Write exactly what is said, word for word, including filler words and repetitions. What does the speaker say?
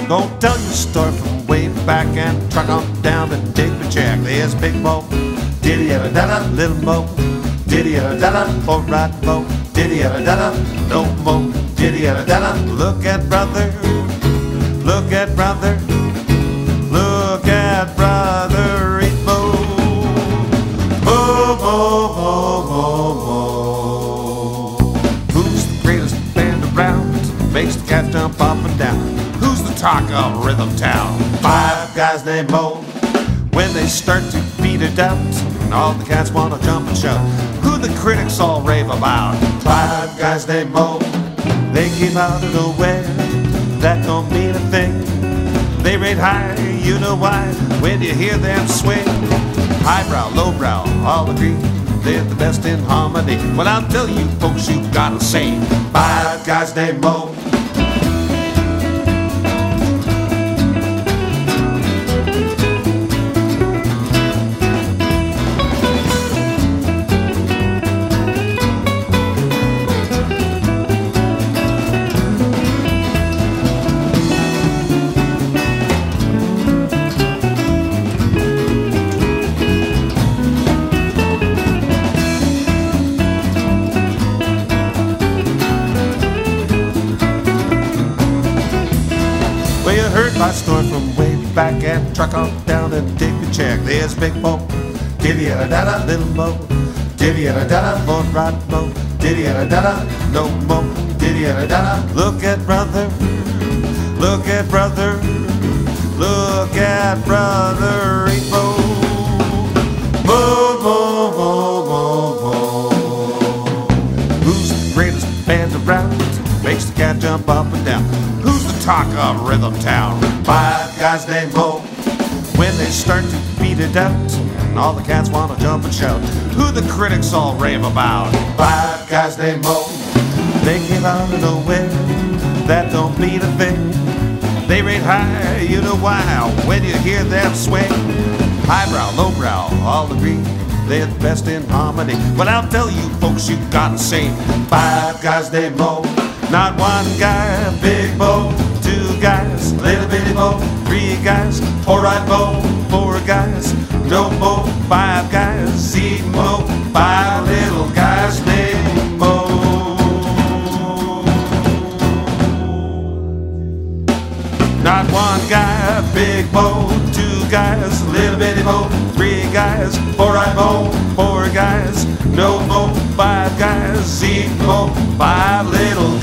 Gonna tell you a story from way back and truck on down to Digby Jack. There's Big Bo, diddy da da da, little Mo, diddy da da da, all right Mo, diddy da da da, no Mo, diddy da da da. Look at brother, look at brother, look at brother Mo, Mo, Mo, Mo, Mo, Mo. Who's the greatest band around? Makes the cat jump up and down. Who's the talk of Rhythm Town? Five guys named Mo. When they start to beat it out, all the cats wanna jump and shout. Who the critics all rave about? Five guys named Mo. They came out of nowhere. That don't mean a thing. They rate high, you know why? When you hear them swing, highbrow, lowbrow, all agree they're the best in harmony. Well, I'll tell you folks, you gotta say, five guys named Mo. Heard my story from way back and truck on down to Digby Jack. There's Big Mo, diddy da da da, little Mo, diddy da da da, all right Mo, diddy da da da, no Mo, diddy da da da. Look at brother, look at brother, look at brother Mo, Mo, Mo, Mo, Mo, Mo. Who's the greatest band around? Makes the cat jump up and down. Who's the talk of Rhythm Town? Five guys named Mo. When they start to beat it out, all the cats wanna jump and shout. Who the critics all rave about? Five guys named Mo. They came out of nowhere. That don't mean a thing. They rate high, you know why? When you hear them swing, highbrow, lowbrow, all agree they're the best in harmony. Well, I'll tell you folks, you gotta say, five guys named Mo. Not one guy, Big Mo. Two guys, little bitty Mo. Three guys, all right Mo. Four guys, no Mo. Five guys, see Mo. Five little guys named Mo. Not one guy, Big Mo. Two guys, little bitty Mo. Three guys, all right Mo. Four guys, no Mo. Five guys, see Mo. Five little